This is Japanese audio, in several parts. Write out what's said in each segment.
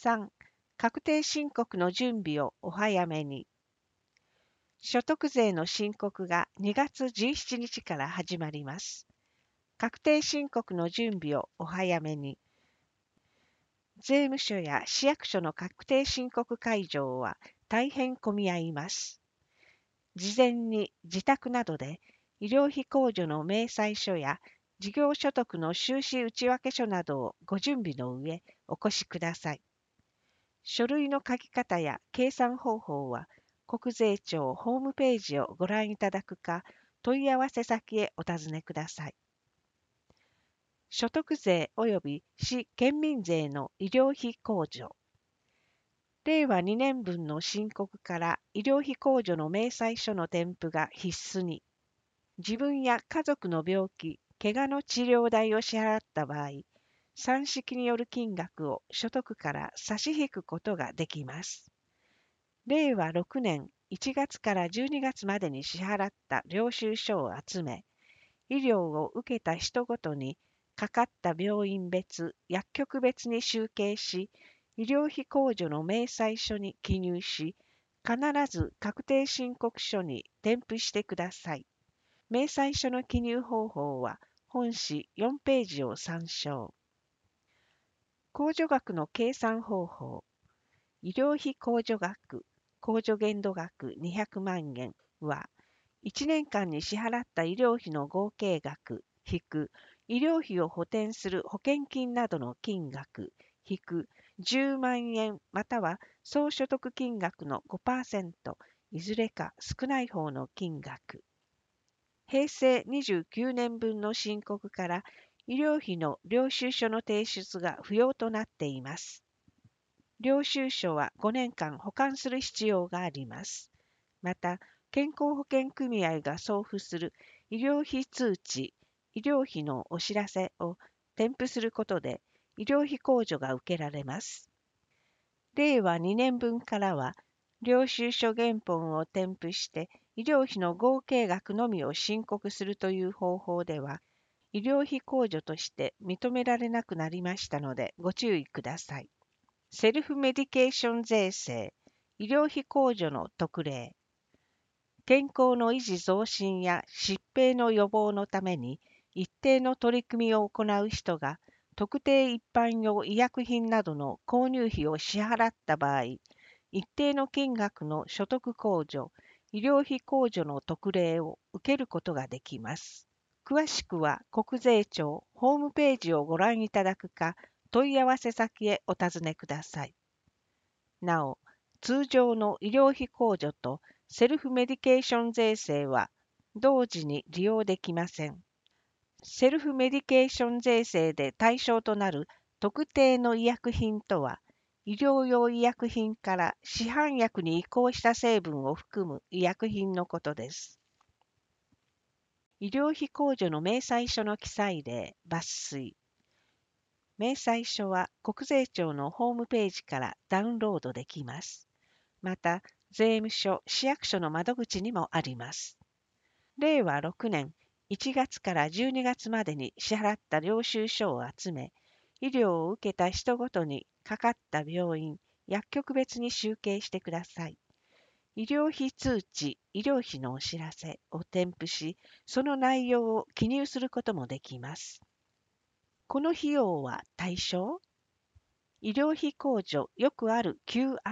3、確定申告の準備をお早めに。所得税の申告が2月17日から始まります。確定申告の準備をお早めに。税務署や市役所の確定申告会場は大変混み合います。事前に自宅などで医療費控除の明細書や事業所得の収支内訳書などをご準備の上お越しください。書類の書き方や計算方法は国税庁ホームページをご覧いただくか問い合わせ先へお尋ねください。所得税及び市県民税の医療費控除。令和2年分の申告から医療費控除の明細書の添付が必須に。自分や家族の病気、怪我の治療代を支払った場合、算式による金額を所得から差し引くことができます。令和6年1月から12月までに支払った領収書を集め、医療を受けた人ごとにかかった病院別、薬局別に集計し、医療費控除の明細書に記入し、必ず確定申告書に添付してください。明細書の記入方法は本誌4ページを参照。控除額の計算方法。医療費控除額、控除限度額200万円は、1年間に支払った医療費の合計額、引く医療費を補填する保険金などの金額、引く10万円または総所得金額の 5%、いずれか少ない方の金額。平成29年分の申告から医療費の領収書の提出が不要となっています。領収書は5年間保管する必要があります。また、健康保険組合が送付する医療費通知、医療費のお知らせを添付することで医療費控除が受けられます。令和2年分からは、領収書原本を添付して医療費の合計額のみを申告するという方法では、医療費控除として認められなくなりましたのでご注意ください。セルフメディケーション税制、医療費控除の特例。健康の維持増進や疾病の予防のために一定の取り組みを行う人が特定一般用医薬品などの購入費を支払った場合、一定の金額の所得控除、医療費控除の特例を受けることができます。詳しくは国税庁ホームページをご覧いただくか、問い合わせ先へお尋ねください。なお、通常の医療費控除とセルフメディケーション税制は同時に利用できません。セルフメディケーション税制で対象となる特定の医薬品とは、医療用医薬品から市販薬に移行した成分を含む医薬品のことです。医療費控除の明細書の記載例、抜粋。明細書は国税庁のホームページからダウンロードできます。また、税務署、市役所の窓口にもあります。令和6年1月から12月までに支払った領収書を集め、医療を受けた人ごとにかかった病院、薬局別に集計してください。医療費通知、医療費のお知らせを添付し、その内容を記入することもできます。この費用は対象？医療費控除よくある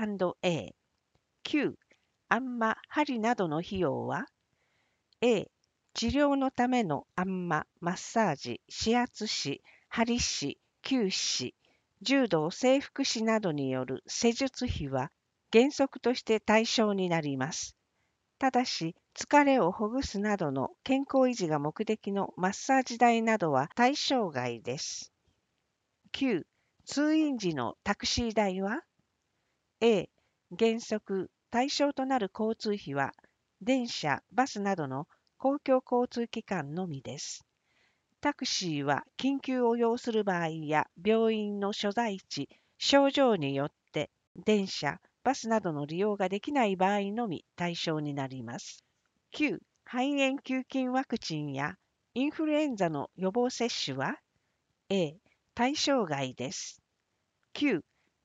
Q&A。Q、あんま、針などの費用は A、治療のためのあんま、マッサージ、指圧師、針師、灸師、柔道整復師などによる施術費は原則として対象になります。ただし、疲れをほぐすなどの健康維持が目的のマッサージ代などは対象外です。Q、通院時のタクシー代は A、原則対象となる交通費は電車、バスなどの公共交通機関のみです。タクシーは緊急を要する場合や病院の所在地、症状によって電車、バスなどの利用ができない場合のみ対象になります。Q、肺炎球菌ワクチンやインフルエンザの予防接種は A、対象外です。Q、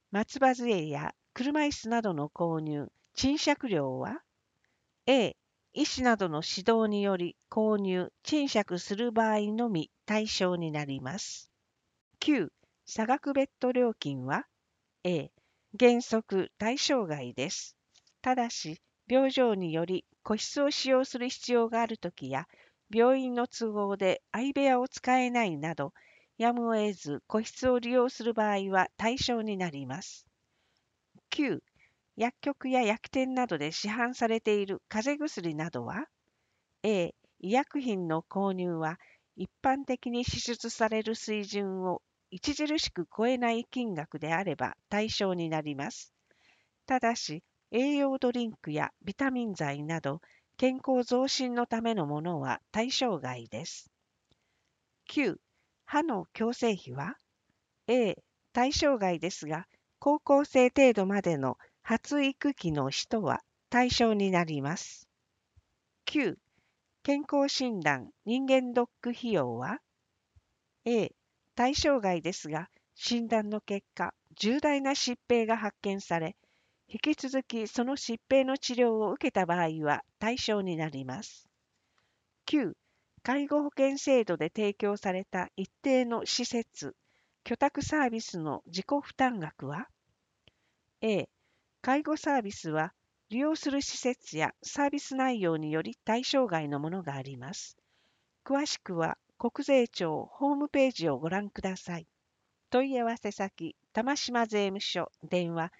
松葉杖や車椅子などの購入、賃借料は A、医師などの指導により購入、賃借する場合のみ対象になります。9、差額ベッド料金は A、原則対象外です。ただし、病状により個室を使用する必要があるときや、病院の都合で相部屋を使えないなど、やむを得ず個室を利用する場合は対象になります。9、薬局や薬店などで市販されている風邪薬などは A、医薬品の購入は一般的に支出される水準を著しく超えない金額であれば対象になります。ただし、栄養ドリンクやビタミン剤など健康増進のためのものは対象外です。9、歯の矯正費は A、対象外ですが、高校生程度までの発育期の人は対象になります。9、健康診断人間ドック費用は A、対象外ですが、診断の結果、重大な疾病が発見され、引き続きその疾病の治療を受けた場合は対象になります。9、介護保険制度で提供された一定の施設、居宅サービスの自己負担額は A、介護サービスは利用する施設やサービス内容により対象外のものがあります。詳しくは国税庁ホームページをご覧ください。問い合わせ先、玉島税務署、電話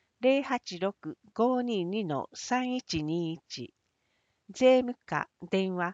086-522-3121、税務課、電話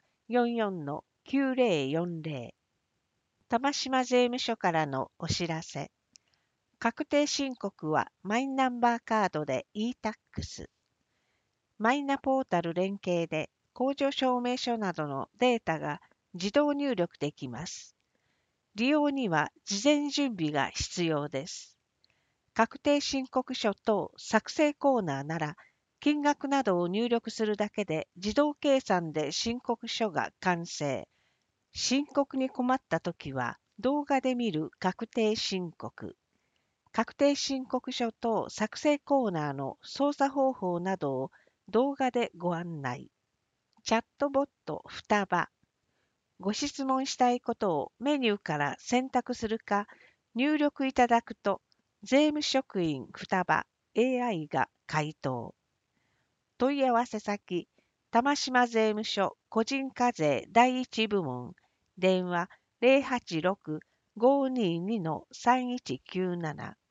44-9040、玉島税務署からのお知らせ。確定申告はマイナンバーカードで e-tax。マイナポータル連携で控除証明書などのデータが自動入力できます。利用には事前準備が必要です。確定申告書等作成コーナーなら、金額などを入力するだけで自動計算で申告書が完成。申告に困ったときは、動画で見る確定申告。確定申告書等作成コーナーの操作方法などを動画でご案内。チャットボット双葉。ご質問したいことをメニューから選択するか、入力いただくと、税務職員双葉 AI が回答。問い合わせ先、玉島税務署個人課税第一部門、電話086-522-3197